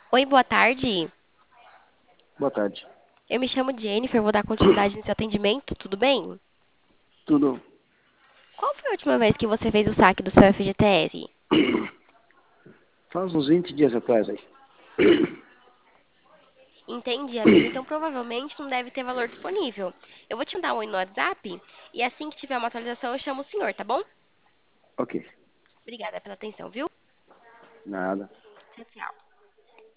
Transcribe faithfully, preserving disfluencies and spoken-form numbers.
Oi, boa tarde. Boa tarde. Eu me chamo Jennifer, vou dar continuidade no seu atendimento, tudo bem? Tudo Qual foi a última vez que você fez o saque do seu F G T S? faz uns vinte dias atrás aí. Entendi, amigo. Então provavelmente não deve ter valor disponível. Eu vou te mandar um oi no WhatsApp e assim que tiver uma atualização eu chamo o senhor, tá bom? Ok, Obrigada pela atenção, viu? nada. Tchau, tchau.